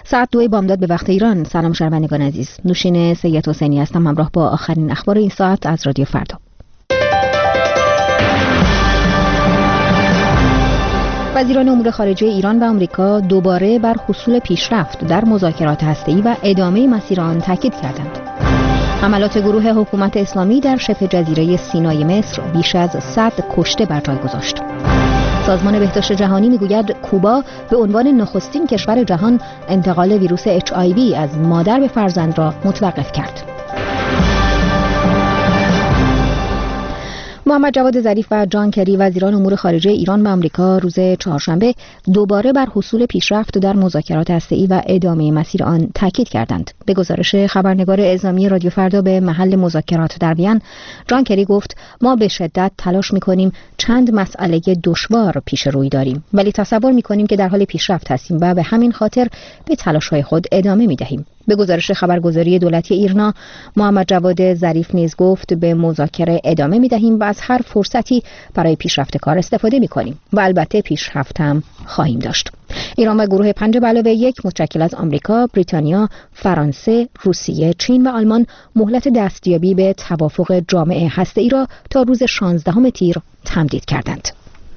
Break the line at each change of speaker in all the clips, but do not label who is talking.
ساعت 2 بامداد به وقت ایران. سلام شنوندگان عزیز، نوشین سید حسینی هستم همراه با آخرین اخبار این ساعت از رادیو فردا. وزیران امور خارجه ایران و آمریکا دوباره بر حصول پیشرفت در مذاکرات هسته‌ای و ادامه مسیر آن تاکید کردند. حملات گروه حکومت اسلامی در شبه جزیره سینای مصر بیش از 100 کشته بر جای گذاشت. سازمان بهداشت جهانی میگوید کوبا به عنوان نخستین کشور جهان انتقال ویروس HIV از مادر به فرزند را متوقف کرد. محمد جواد ظریف و جان کری وزیران امور خارجه ایران و آمریکا روز چهارشنبه دوباره بر حصول پیشرفت در مذاکرات هسته‌ای و ادامه مسیر آن تاکید کردند. به گزارش خبرنگار اعزامی رادیو فردا به محل مذاکرات در وین، جان کری گفت ما به شدت تلاش می‌کنیم چند مسئله دشوار پیش روی داریم، ولی تصور می‌کنیم که در حال پیشرفت هستیم و به همین خاطر به تلاش‌های خود ادامه می‌دهیم. به گزارش خبرگزاری دولتی ایرنا، محمد جواد ظریف نیز گفت به مذاکره ادامه می‌دهیم و از هر فرصتی برای پیشرفت کار استفاده می‌کنیم و البته پیشرفت هم خواهیم داشت. ایران و گروه 5+1 متشکل از آمریکا، بریتانیا، فرانسه، روسیه، چین و آلمان مهلت دستیابی به توافق جامع هسته‌ای را تا روز 16 تیر تمدید کردند.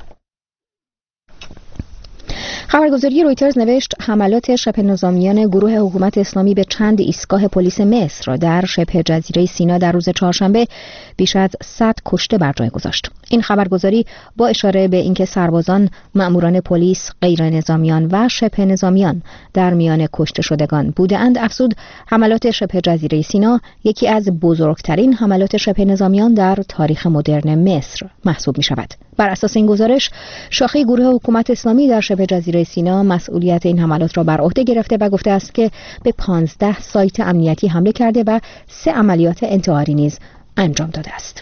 خبرگزاری رویترز نوشت حملات شبه نظامیان گروه حکومت اسلامی به چند ایستگاه پلیس مصر در شبه جزیره سینا در روز چهارشنبه بیش از 100 کشته بر جای گذاشت. این خبرگزاری با اشاره به اینکه سربازان، مأموران پلیس، غیر نظامیان و شبه نظامیان در میان کشته شدگان بودند افزود حملات شبه جزیره سینا یکی از بزرگترین حملات شبه نظامیان در تاریخ مدرن مصر محسوب می شود. بر اساس این گزارش، شاخه گروه حکومت اسلامی در شبه جزیره سینا مسئولیت این حملات را بر عهده گرفته و گفته است که به 15 سایت امنیتی حمله کرده و 3 عملیات انتحاری نیز انجام داده است.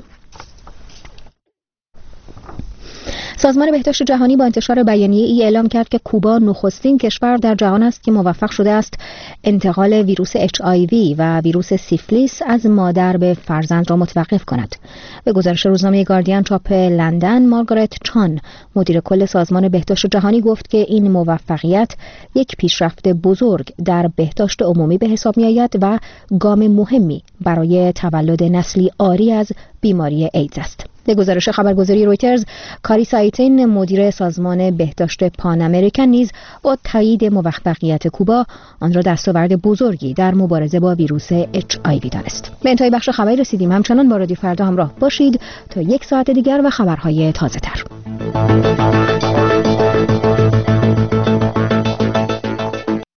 سازمان بهداشت جهانی با انتشار بیانیه‌ای اعلام کرد که کوبا نخستین کشور در جهان است که موفق شده است انتقال ویروس HIV و ویروس سیفلیس از مادر به فرزند را متوقف کند. به گزارش روزنامه گاردین چاپ لندن، مارگارت چان، مدیر کل سازمان بهداشت جهانی گفت که این موفقیت یک پیشرفت بزرگ در بهداشت عمومی به حساب می‌آید و گام مهمی برای تولد نسلی عاری از بیماری ایدز است. به گزارش خبرگزاری رویترز، کاری سایتین، مدیر سازمان بهداشت پان امریکن نیز با تایید موفقیت کوبا آن را دستاورد بزرگی در مبارزه با ویروس HIV دانست. به انتهای بخش خبری رسیدیم. همچنان با رادیو فردا همراه باشید تا 1 ساعت دیگر و خبرهای تازه تر.